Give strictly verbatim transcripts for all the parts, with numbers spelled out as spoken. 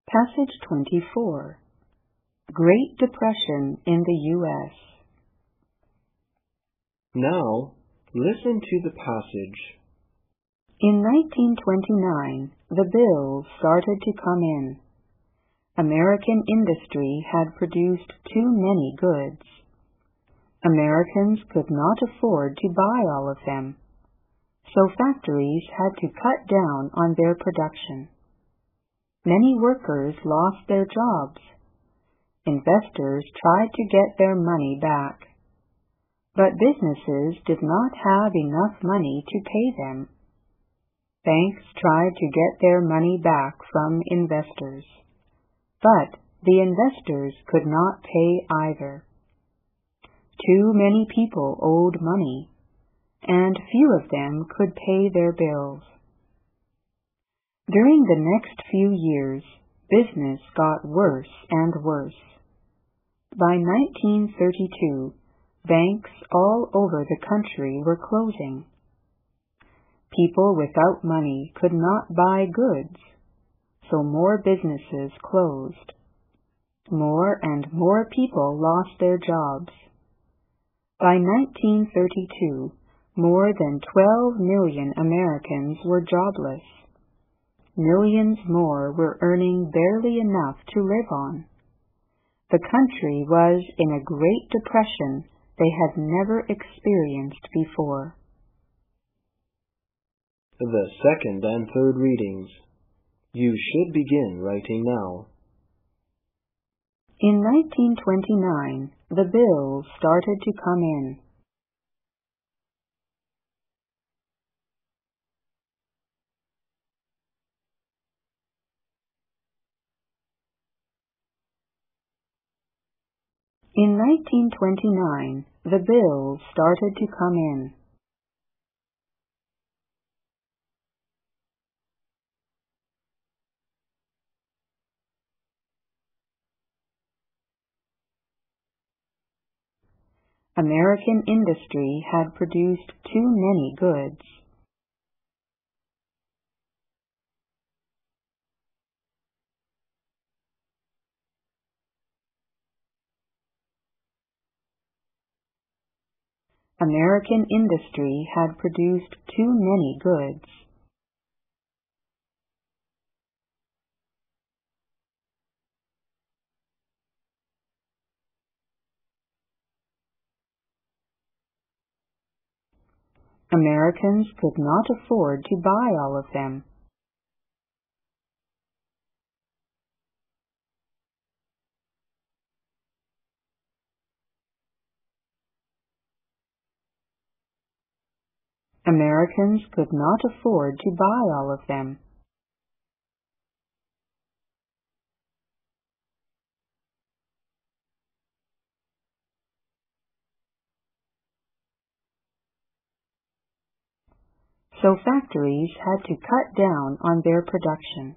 Passage twenty-four. Great Depression in the U S Now, listen to the passage. In nineteen twenty-nine, the bills started to come in. American industry had produced too many goods. Americans could not afford to buy all of them, so factories had to cut down on their production. Many workers lost their jobs. Investors tried to get their money back, but businesses did not have enough money to pay them. Banks tried to get their money back from investors, but the investors could not pay either. Too many people owed money, and few of them could pay their bills. During the next few years, business got worse and worse. By nineteen thirty-two, banks all over the country were closing. People without money could not buy goods, so more businesses closed. More and more people lost their jobs. By nineteen thirty-two, more than twelve million Americans were jobless. Millions more were earning barely enough to live on. The country was in a Great Depression they had never experienced before. The second and third readings. You should begin writing now. In nineteen twenty-nine, the bills started to come in. In nineteen twenty-nine, the bills started to come in. American industry had produced too many goods. American industry had produced too many goods. Americans could not afford to buy all of them. Americans could not afford to buy all of them. So factories had to cut down on their production.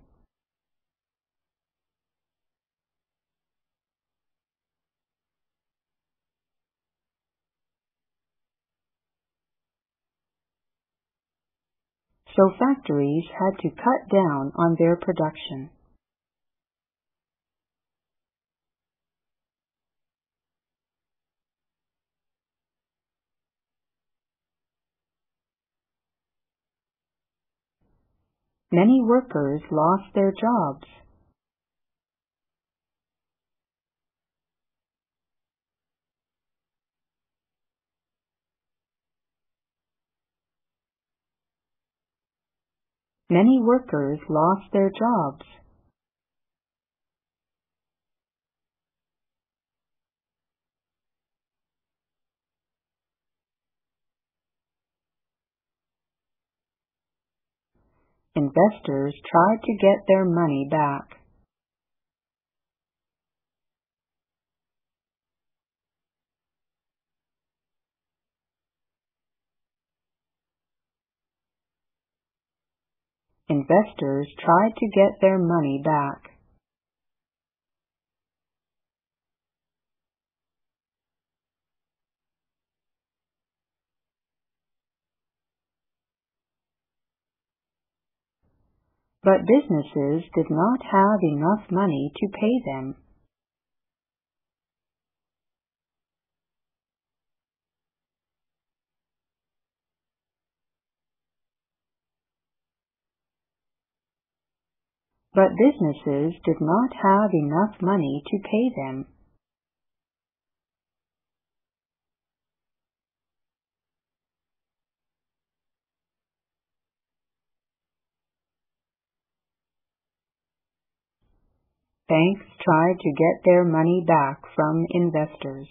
So factories had to cut down on their production. Many workers lost their jobs. Many workers lost their jobs. Investors tried to get their money back. Investors tried to get their money back. but businesses did not have enough money to pay them. But businesses did not have enough money to pay them. Banks tried to get their money back from investors.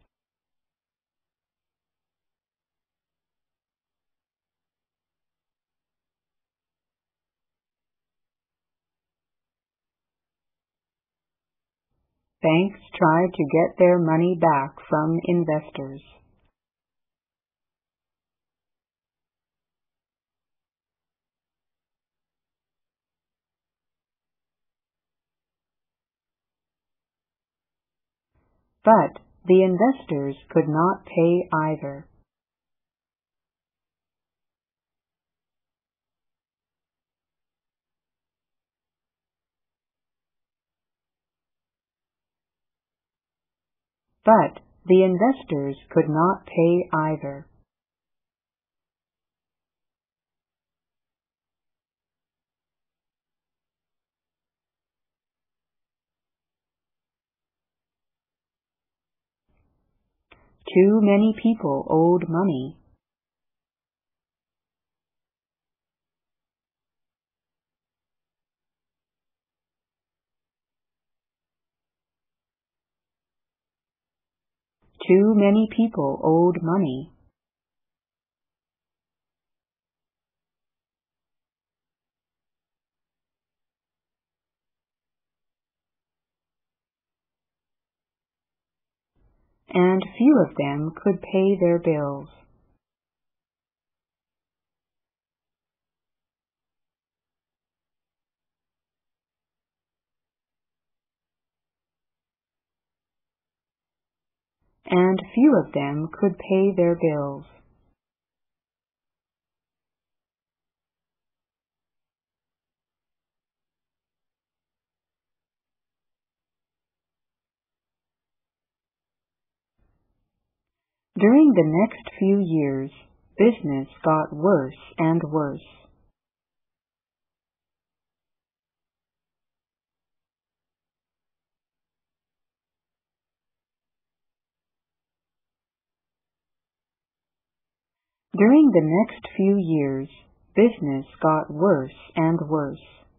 Banks tried to get their money back from investors. But the investors could not pay either. But the investors could not pay either. Too many people owed money. Too many people owed money. And few of them could pay their bills. And few of them could pay their bills. During the next few years, business got worse and worse. During the next few years, business got worse and worse.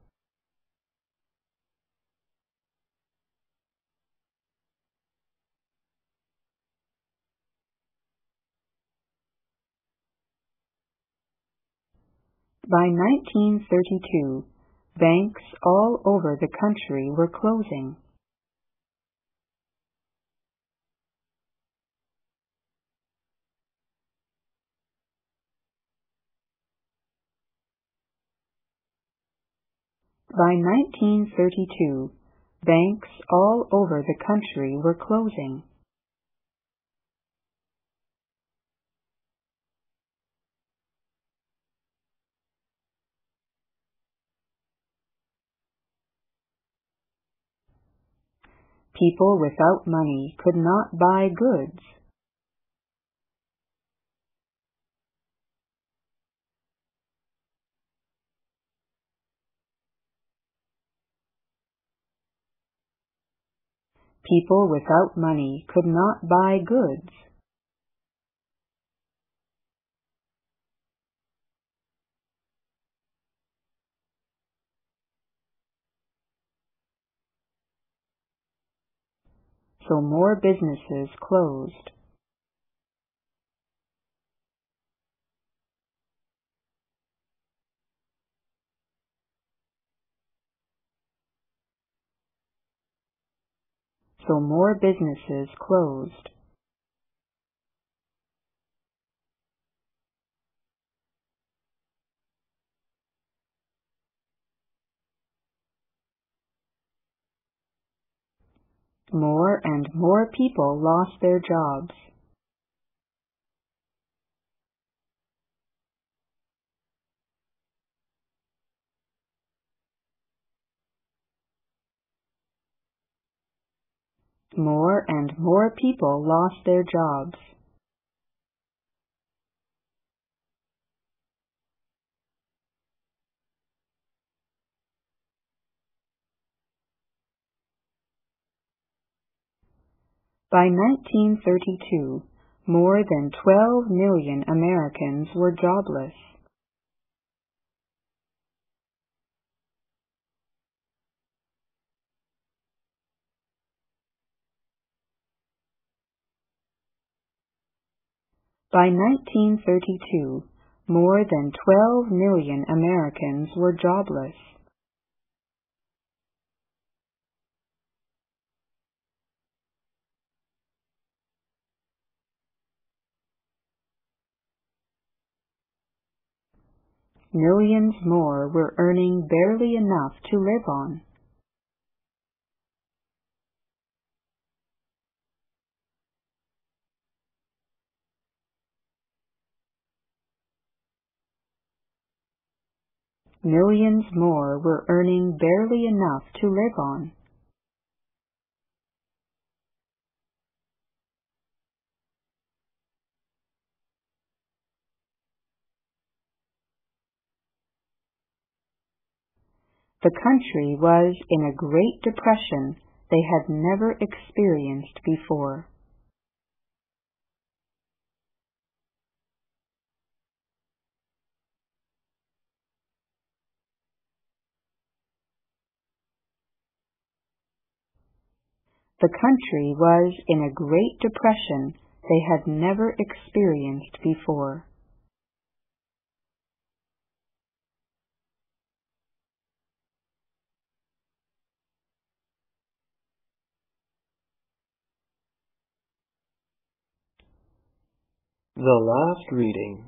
By nineteen thirty-two, banks all over the country were closing. By nineteen thirty-two, banks all over the country were closing. People without money could not buy goods. People without money could not buy goods. So more businesses closed. So more businesses closed. More and more people lost their jobs. More and more people lost their jobs. By nineteen thirty-two, more than twelve million Americans were jobless. By nineteen thirty-two, more than twelve million Americans were jobless. Millions more were earning barely enough to live on. Millions more were earning barely enough to live on. The country was in a Great Depression they had never experienced before. The country was in a Great Depression they had never experienced before. The last reading.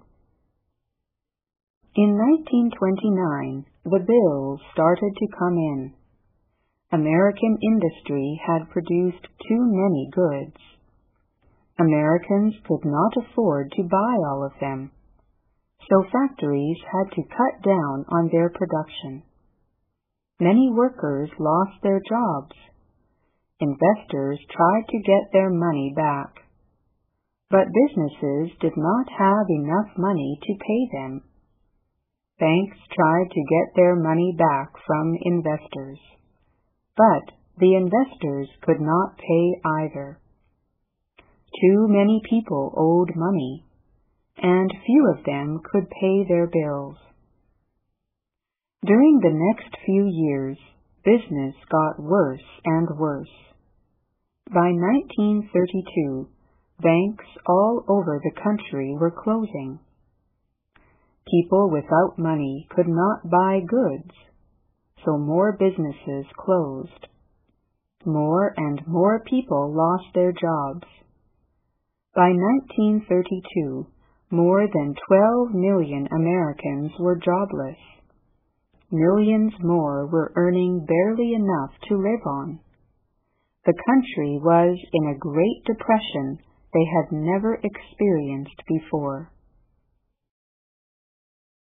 In nineteen twenty-nine, the bills started to come in. American industry had produced too many goods. Americans could not afford to buy all of them, so factories had to cut down on their production. Many workers lost their jobs. Investors tried to get their money back, but businesses did not have enough money to pay them. Banks tried to get their money back from investors, but the investors could not pay either. Too many people owed money, and few of them could pay their bills. During the next few years, business got worse and worse. By nineteen thirty-two, banks all over the country were closing. People without money could not buy goods, so more businesses closed. More and more people lost their jobs. By nineteen thirty-two, more than twelve million Americans were jobless. Millions more were earning barely enough to live on. The country was in a Great Depression they had never experienced before.